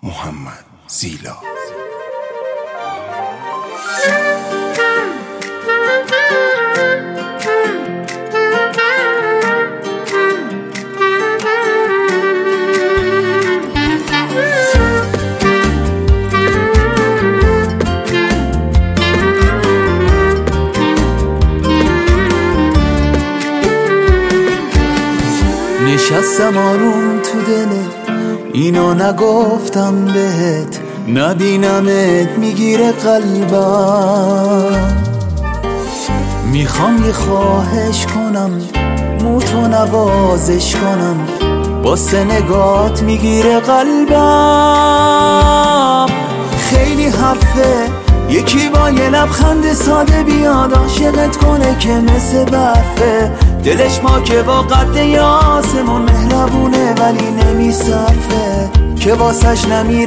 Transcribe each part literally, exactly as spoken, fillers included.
محمد زیلا. نشستم آروم تو دلت، اینو نگفتم بهت، نبینمت میگیره قلبم. میخوام یه خواهش کنم، موتو نوازش کنم، با نگات میگیره قلبم. خیلی حرفه یکی با یه لبخند ساده بیاد عاشقت کنه که مثل برفه. دلش ما که با قد آسمون مهربونه ولی نمیصرفه، که واسش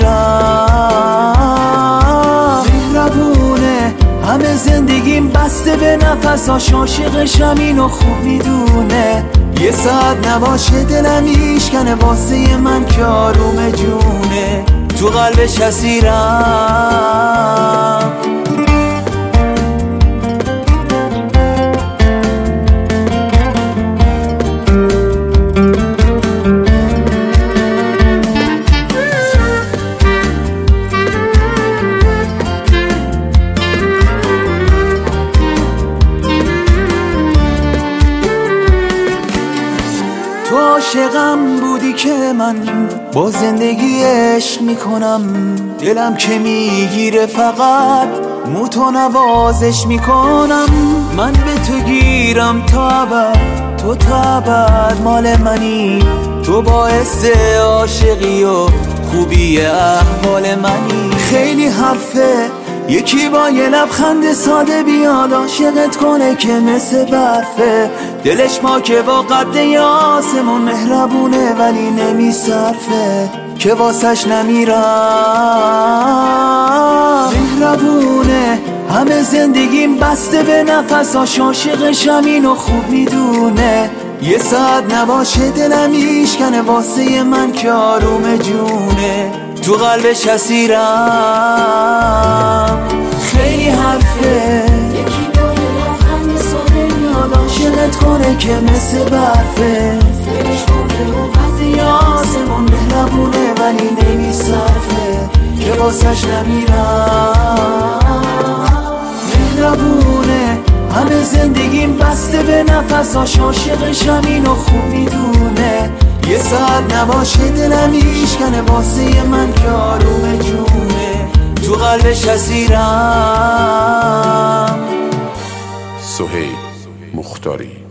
نمیرم. مهربونه همه زندگیم بسته به نفساش، عاشقشم اینو خوب میدونه. یه ساعت نباشه دلم میشکنه واسه من که آروم جونه، تو قلبش اسیرم. تو عاشقم بودی که من با زندگی عشق میکنم، دلم که میگیره فقط موتو نوازش میکنم. من به تو گیرم تا ابد، تو تا ابد مال منی، تو باعث عاشقی و خوبی احوال منی. خیلی حرفه یکی با یه لبخند ساده بیاد عاشقت کنه که مثل برفه. دلش ما که با قد آسمون مهربونه ولی نمیصرفه، که واسش نمیرم. مهربونه همه زندگیم بسته به نفساش، عاشقشم اینو خوب میدونه. یه ساعت نباشه دلم میشکنه واسه من که آروم جونه، تو قلبش اسیرم. خیلی حرفه یکی با یه لبخند ساده میاد عاشقت کنه که مثل برفه. دلش مونده و قد آسمون مهربونه ولی نمیصرفه، که واسش نمیرم. مهربونه همه زندگیم بسته به نفساش، عاشقشم اینو خوب میدونه. یه ساعت نباشه دلم میشکنه واسه من که آروم جونه، تو قلبش اسیرم. سهیل مختاری.